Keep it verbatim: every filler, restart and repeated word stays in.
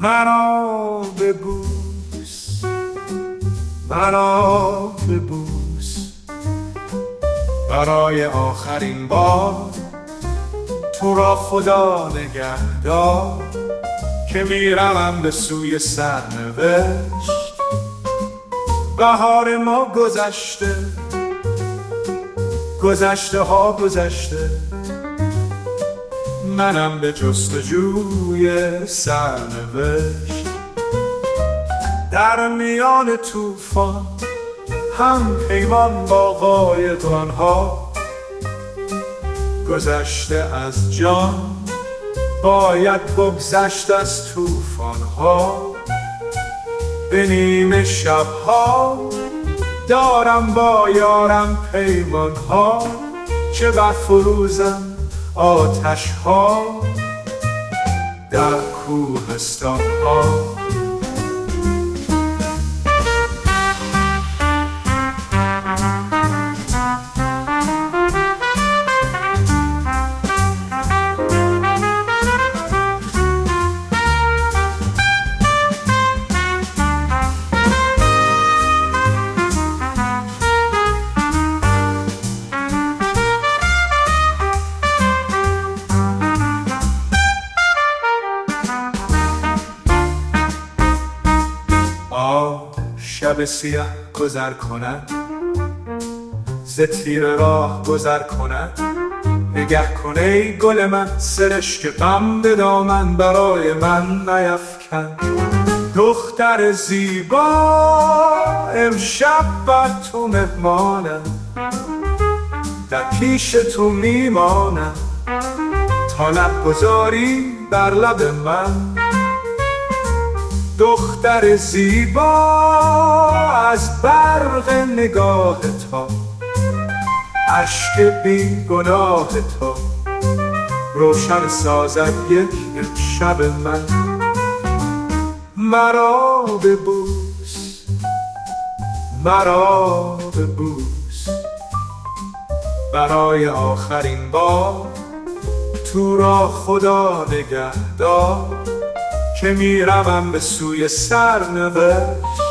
مرا ببوس، مرا ببوس، برای آخرین بار تو را خدا نگهدار، که میروم به سوی سرنوشت. بهار ما گذشته، گذشته ها گذشته، منم به جستجوی سرنوشت. در میان طوفان هم پیمان با قایقران ها، گذشته از جان باید بگذشت از طوفان ها. به نیمه شبها دارم با یارم پیمان ها، که برفروزم آتش ها در کوهستان ها. شب سیاه گذر کند، ز تیر راه گذر کند. نگه کن ای گل من، سرشک غم به دامن برای من نیفکن. دختر زیبا امشب بر تو مهمانم، در پیش تو میمانم تا لب گذاری بر لب من. دختر زیبا از برق نگاه تو، اشک بی گناه تو، روشن سازد یک شب من. مرا ببوس، مرا ببوس، برای آخرین بار تو را خدا نگهدار، که میروم به سوی سرنوشت.